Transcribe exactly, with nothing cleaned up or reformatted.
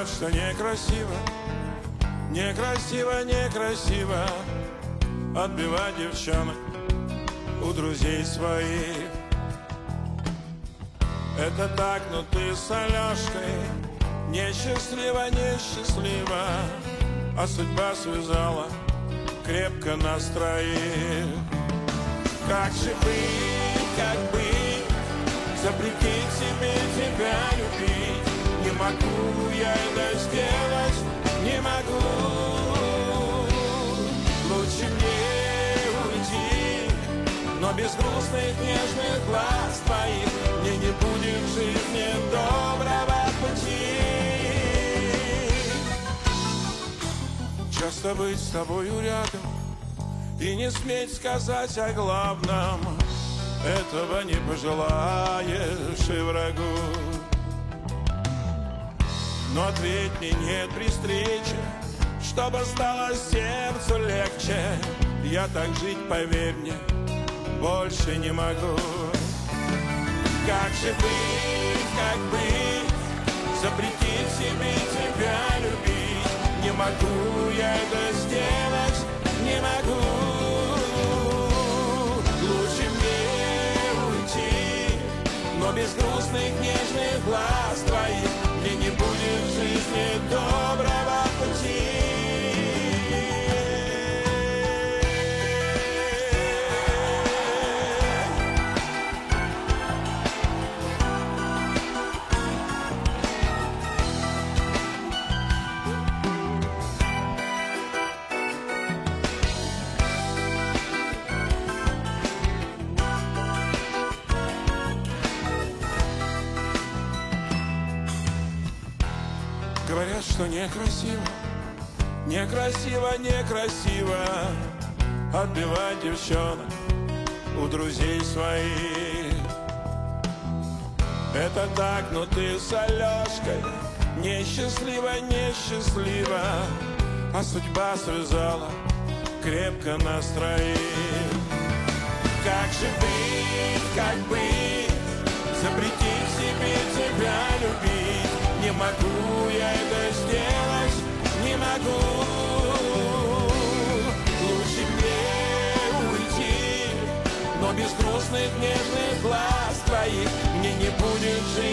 Говорят, что некрасиво, некрасиво, некрасиво отбивать девчонок у друзей своих. Это так, но ты с Алешкой несчастлива, несчастлива, а судьба связала крепко нас троих. Как же быть, как быть, запретить себе тебя любить? Не могу я это сделать, не могу. Лучше мне уйти, но без грустных нежных глаз твоих мне не будет в жизни доброго пути. Часто быть с тобою рядом и не сметь сказать о главном, этого не пожелаешь и врагу. Но ответь мне нет при встрече, чтобы стало сердцу легче. Я так жить, поверь мне, больше не могу. Как же быть, как быть, запретить себе тебя любить? Не могу я это сделать, не могу. Лучше мне уйти, но без грустных нежных глаз твоих мне не будет в жизни доброго пути. Говорят, что некрасиво, некрасиво, некрасиво отбивать девчонок у друзей своих. Это так, но ты с Алешкой несчастлива, несчастлива, а судьба связала крепко нас троих. Как же быть, как быть, запретить себе тебя любить? Не могу я это сделать, не могу. Лучше мне уйти, но без грустных нежных глаз твоих мне не будет жить.